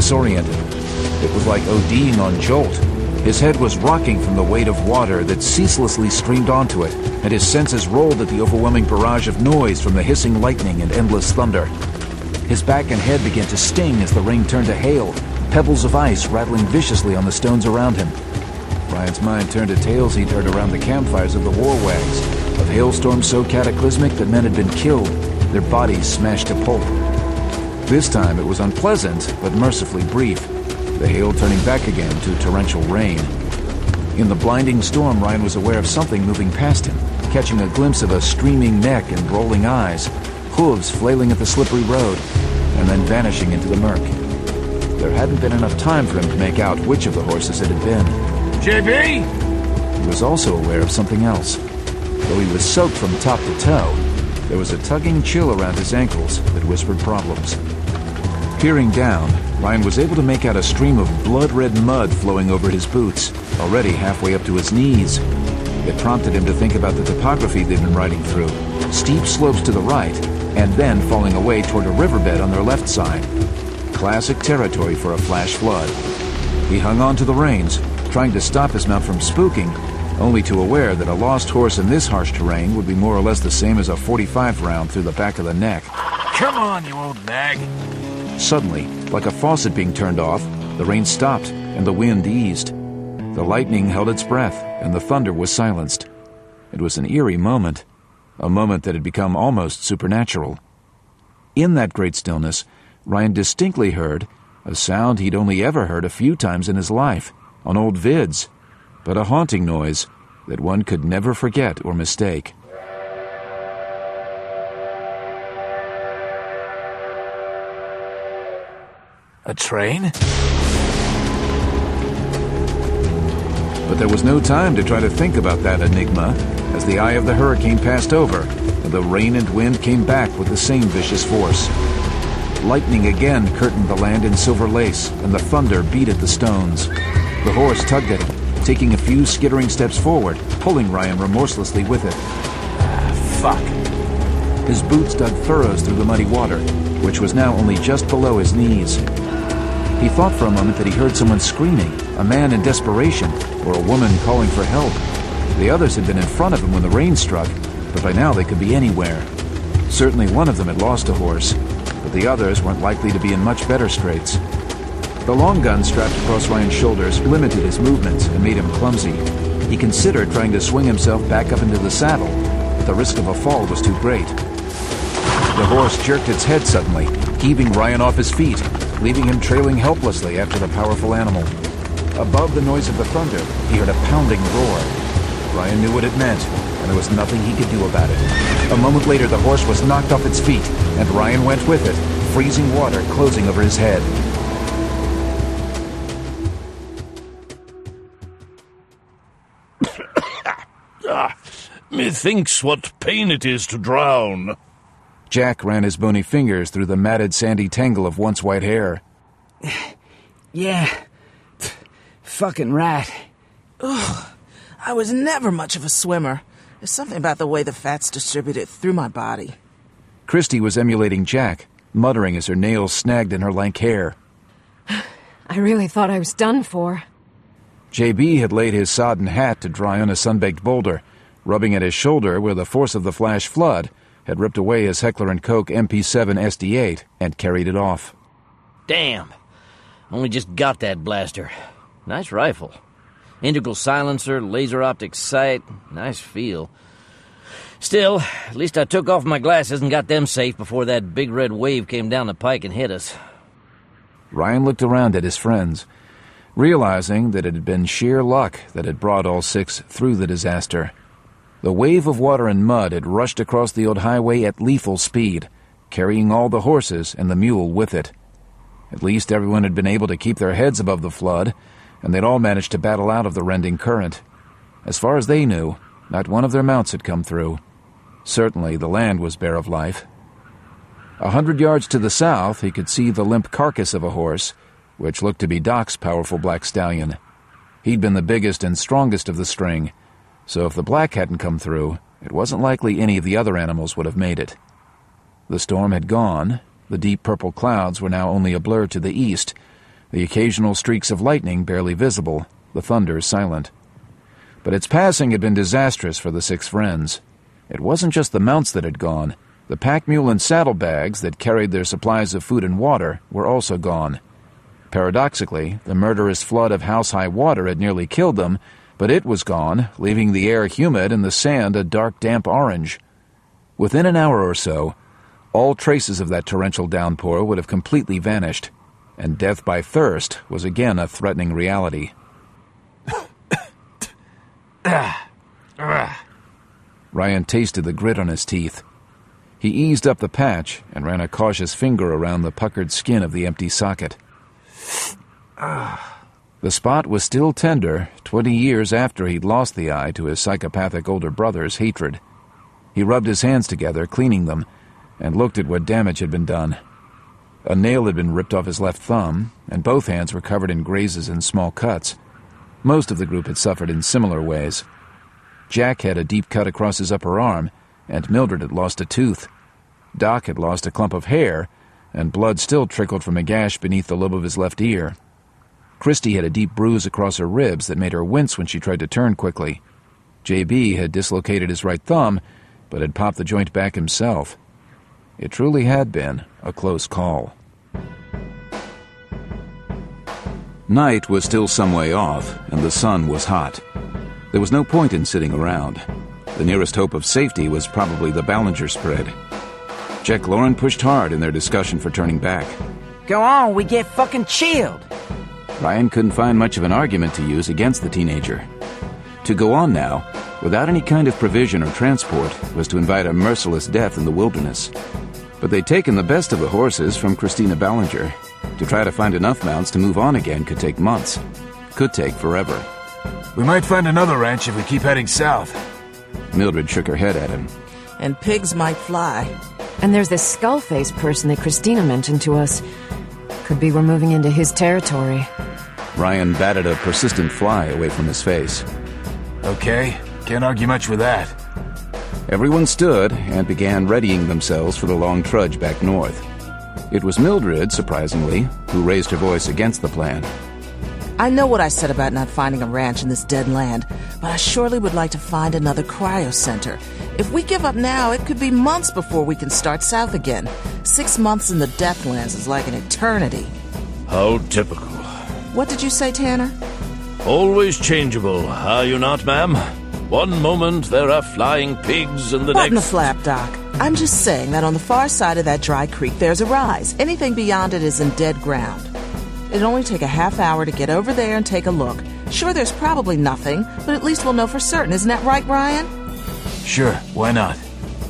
disoriented. It was like ODing on Jolt. His head was rocking from the weight of water that ceaselessly streamed onto it, and his senses rolled at the overwhelming barrage of noise from the hissing lightning and endless thunder. His back and head began to sting as the rain turned to hail, pebbles of ice rattling viciously on the stones around him. Ryan's mind turned to tales he'd heard around the campfires of the war wags, of hailstorms so cataclysmic that men had been killed, their bodies smashed to pulp. This time it was unpleasant, but mercifully brief, the hail turning back again to torrential rain. In the blinding storm, Ryan was aware of something moving past him, catching a glimpse of a streaming neck and rolling eyes, hooves flailing at the slippery road, and then vanishing into the murk. There hadn't been enough time for him to make out which of the horses it had been. JB? He was also aware of something else. Though he was soaked from top to toe, there was a tugging chill around his ankles that whispered problems. Peering down, Ryan was able to make out a stream of blood-red mud flowing over his boots, already halfway up to his knees. It prompted him to think about the topography they'd been riding through. Steep slopes to the right, and then falling away toward a riverbed on their left side. Classic territory for a flash flood. He hung on to the reins, trying to stop his mount from spooking, only too aware that a lost horse in this harsh terrain would be more or less the same as a .45 round through the back of the neck. Come on, you old nag. Suddenly, like a faucet being turned off, the rain stopped and the wind eased. The lightning held its breath and the thunder was silenced. It was an eerie moment, a moment that had become almost supernatural. In that great stillness, Ryan distinctly heard a sound he'd only ever heard a few times in his life, on old vids, but a haunting noise that one could never forget or mistake. A train? But there was no time to try to think about that enigma, as the eye of the hurricane passed over, and the rain and wind came back with the same vicious force. Lightning again curtained the land in silver lace, and the thunder beat at the stones. The horse tugged at him, taking a few skittering steps forward, pulling Ryan remorselessly with it. Fuck. His boots dug furrows through the muddy water, which was now only just below his knees. He thought for a moment that he heard someone screaming, a man in desperation, or a woman calling for help. The others had been in front of him when the rain struck, but by now they could be anywhere. Certainly one of them had lost a horse, but the others weren't likely to be in much better straits. The long gun strapped across Ryan's shoulders limited his movements and made him clumsy. He considered trying to swing himself back up into the saddle, but the risk of a fall was too great. The horse jerked its head suddenly, heaving Ryan off his feet, leaving him trailing helplessly after the powerful animal. Above the noise of the thunder, he heard a pounding roar. Ryan knew what it meant, and there was nothing he could do about it. A moment later, the horse was knocked off its feet, and Ryan went with it, freezing water closing over his head. Methinks what pain it is to drown. Jack ran his bony fingers through the matted sandy tangle of once white hair. Yeah. Fucking rat. Ugh. I was never much of a swimmer. There's something about the way the fat's distributed through my body. Christy was emulating Jack, muttering as her nails snagged in her lank hair. I really thought I was done for. JB had laid his sodden hat to dry on a sun-baked boulder, rubbing at his shoulder where the force of the flash flood had ripped away his Heckler & Koch MP7 SD8 and carried it off. Damn. Only just got that blaster. Nice rifle. Integral silencer, laser optic sight. Nice feel. Still, at least I took off my glasses and got them safe before that big red wave came down the pike and hit us. Ryan looked around at his friends, realizing that it had been sheer luck that had brought all six through the disaster. The wave of water and mud had rushed across the old highway at lethal speed, carrying all the horses and the mule with it. At least everyone had been able to keep their heads above the flood, and they'd all managed to battle out of the rending current. As far as they knew, not one of their mounts had come through. Certainly the land was bare of life. 100 yards to the south, he could see the limp carcass of a horse, which looked to be Doc's powerful black stallion. He'd been the biggest and strongest of the string, so if the black hadn't come through, it wasn't likely any of the other animals would have made it. The storm had gone. The deep purple clouds were now only a blur to the east, the occasional streaks of lightning barely visible, the thunder silent. But its passing had been disastrous for the 6 friends. It wasn't just the mounts that had gone. The pack mule and saddlebags that carried their supplies of food and water were also gone. Paradoxically, the murderous flood of house-high water had nearly killed them, but it was gone, leaving the air humid and the sand a dark, damp orange. Within an hour or so, all traces of that torrential downpour would have completely vanished, and death by thirst was again a threatening reality. Ryan tasted the grit on his teeth. He eased up the patch and ran a cautious finger around the puckered skin of the empty socket. The spot was still tender 20 years after he'd lost the eye to his psychopathic older brother's hatred. He rubbed his hands together, cleaning them, and looked at what damage had been done. A nail had been ripped off his left thumb, and both hands were covered in grazes and small cuts. Most of the group had suffered in similar ways. Jack had a deep cut across his upper arm, and Mildred had lost a tooth. Doc had lost a clump of hair, and blood still trickled from a gash beneath the lobe of his left ear. Christy had a deep bruise across her ribs that made her wince when she tried to turn quickly. J.B. had dislocated his right thumb, but had popped the joint back himself. It truly had been a close call. Night was still some way off, and the sun was hot. There was no point in sitting around. The nearest hope of safety was probably the Ballinger spread. Jack Lauren pushed hard in their discussion for turning back. Go on, we get fucking chilled. Ryan couldn't find much of an argument to use against the teenager. To go on now, without any kind of provision or transport, was to invite a merciless death in the wilderness. But they'd taken the best of the horses from Christina Ballinger. To try to find enough mounts to move on again could take months. Could take forever. We might find another ranch if we keep heading south. Mildred shook her head at him. And pigs might fly. And there's this skull-faced person that Christina mentioned to us. Could be we're moving into his territory. Ryan batted a persistent fly away from his face. Okay, can't argue much with that. Everyone stood and began readying themselves for the long trudge back north. It was Mildred, surprisingly, who raised her voice against the plan. I know what I said about not finding a ranch in this dead land, but I surely would like to find another cryo center. If we give up now, it could be months before we can start south again. 6 months in the Deathlands is like an eternity. How typical. What did you say, Tanner? Always changeable, are you not, ma'am? One moment there are flying pigs, and the What in the next... flap, Doc? I'm just saying that on the far side of that dry creek there's a rise. Anything beyond it is in dead ground. It'll only take a half hour to get over there and take a look. Sure, there's probably nothing, but at least we'll know for certain. Isn't that right, Ryan? Sure, why not?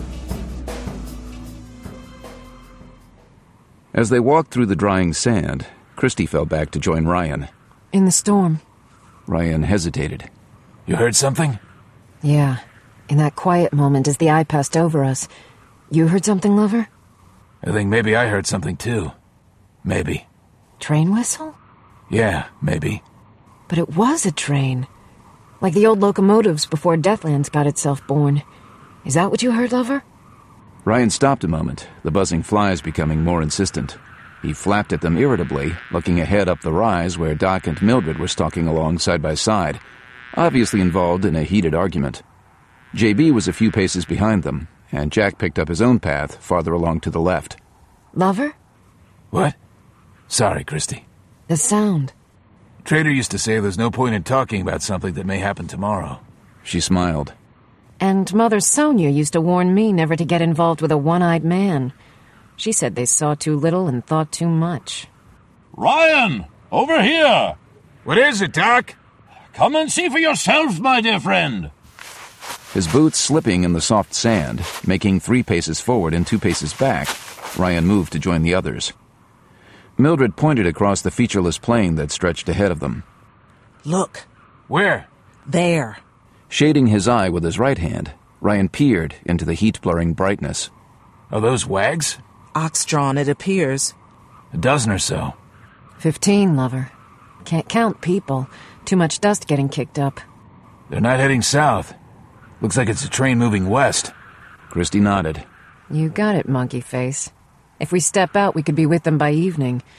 As they walked through the drying sand, Christy fell back to join Ryan. In the storm. Ryan hesitated. You heard something? Yeah. In that quiet moment as the eye passed over us. You heard something, lover? I think maybe I heard something too. Maybe. Train whistle? Yeah, maybe. But it was a train. Like the old locomotives before Deathlands got itself born. Is that what you heard, lover? Ryan stopped a moment, the buzzing flies becoming more insistent. He flapped at them irritably, looking ahead up the rise where Doc and Mildred were stalking along side by side, obviously involved in a heated argument. J.B. was a few paces behind them, and Jack picked up his own path farther along to the left. Lover? What? Sorry, Christy. The sound. Trader used to say there's no point in talking about something that may happen tomorrow. She smiled. And Mother Sonia used to warn me never to get involved with a one-eyed man. She said they saw too little and thought too much. Ryan! Over here! What is it, Doc? Come and see for yourself, my dear friend. His boots slipping in the soft sand, making 3 paces forward and 2 paces back, Ryan moved to join the others. Mildred pointed across the featureless plain that stretched ahead of them. Look. Where? There. Shading his eye with his right hand, Ryan peered into the heat-blurring brightness. Are those wags? Ox-drawn, it appears. A dozen or so. 15, lover. Can't count people. Too much dust getting kicked up. They're not heading south. Looks like it's a train moving west. Christy nodded. You got it, monkey face. If we step out, we could be with them by evening.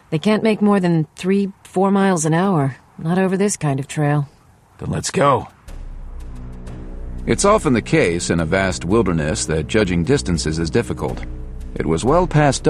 They can't make more than 3-4 miles an hour. Not over this kind of trail. Then let's go. It's often the case in a vast wilderness that judging distances is difficult. It was well past